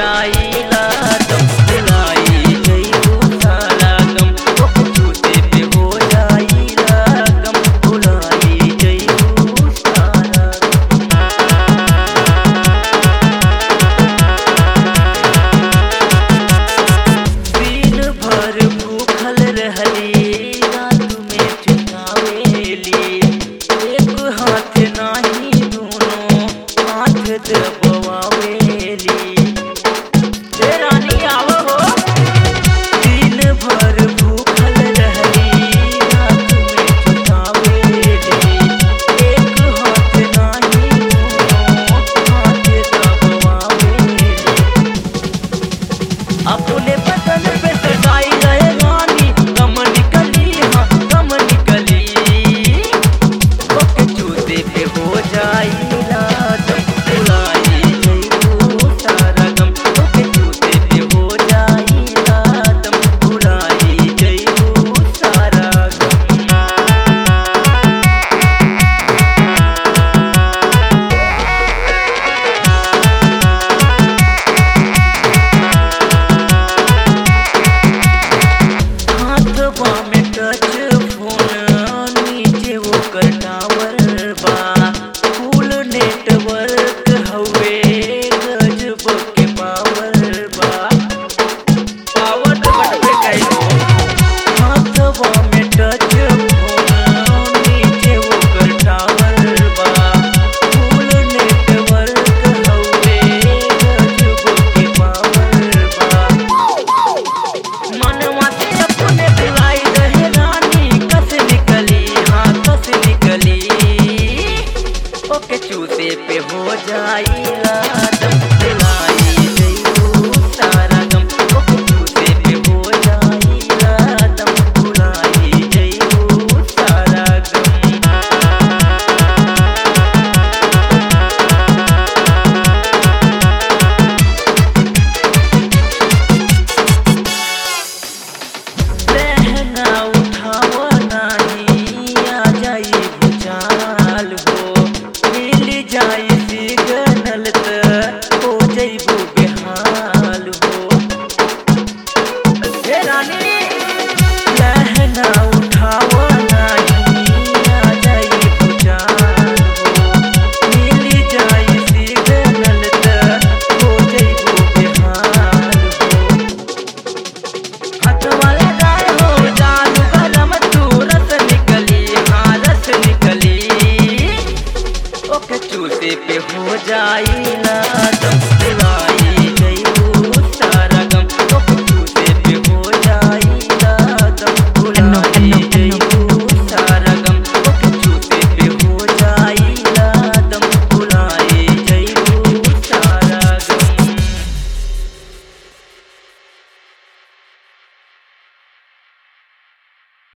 जाइला दम भुलाई जइबू सारा गम ओके चूसे पे हो जाइला गम भुलाई जइबू सारा दिन भर भूखल रहली रात में चुनावेली एक हाथ नाही दोनों हाथ दबावेली हे रानी आओ हो दिन भर भूखल रहली रात में चुनावेली एक हाथ नाही दोनों हाथ दबावेली अपने बदन पे सजाई रहे रानी कम निकली हाँ कम निकली ओके चूसे पे हो जाइला दम भुलाई जइबू सारा गम ओके चूसे पे हो जाइला दम भुलाई जइबू सारा गम हाथवा में टच फोन नीचे ओकर टावर बा फुल नेटवर्क हवे गजब के पावर बा पावर तो बटवे कइलो हाथवा में टच फोन नीचे ओकर टावर बा फुल नेटवर्क हवे गजब के पावर बा मनवा से अपने बुलाई रहे रानी कस निकली हाँ कस निकली ओके चूसे पे हो जाइला दम भुलाई जइबू सारा गम ओके चूसे पे हो जाइला दम भुलाई जइबू सारा गम लहंगा उठाव नाही आ जाई भुचाल हो मिल जाई सिग्नल त हो जइबू बेहाल हो हे रानी लहंगा उठाव नाही आ जाई भुचाल हो मिल जाई सिग्नल त हो जइबू बेहाल हो हाथवा लगाए हो जादू गरम तू रस निकली हाँ रस निकली ओके चूसे पे हो जाइला